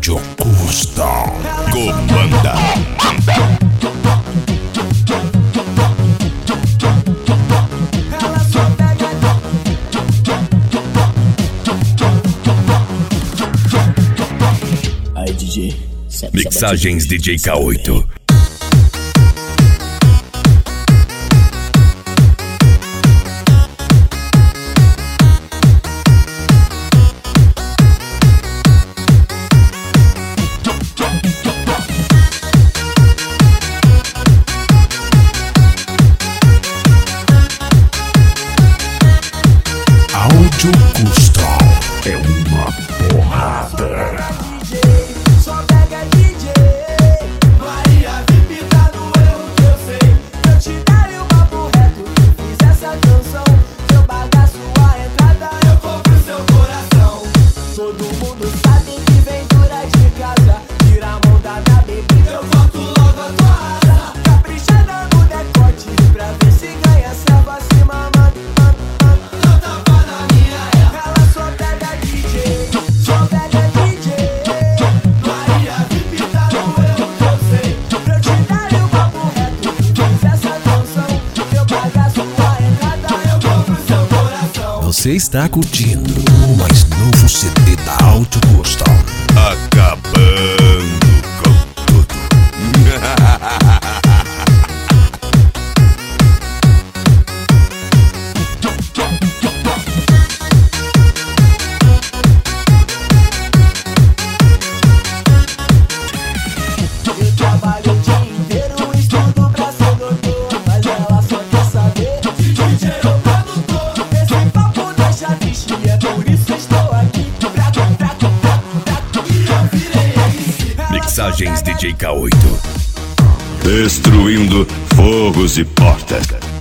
Áudio Custom Comanda. Aí, DJ. Mixagens DJ K8. Áudio Custom é uma porrada. Só pega DJ. Maria VIP tá no erro que eu sei. Eu te darei o papo reto que fiz essa canção. Seu bagaço, a entrada, eu compro seu coração. Todo mundo sabe que vem dura de casa. Tira a mão da minha bebida, eu volto logo a tua asa. Caprichada no decote, pra ver se ganha serva acima, mano. Não tapa na minha erva. Ela só pega DJ, só pega DJ. Maria VIP tá no erro que eu sei. Eu te darei o papo reto que fiz essa canção. Meu bagaço, a entrada, eu compro seu coração. Você está curtindo o mais novo CD da Áudio Custom. Acabando com tudo. Eu trabalho o dia inteiro, estudo pra ser doutor. Mas ela só quer saber de DJ ou produtor. Esse papo deixa triste, é por isso estou aqui. E eu virei MC. Mixagens DJ K8. Destruindo fogos e portas.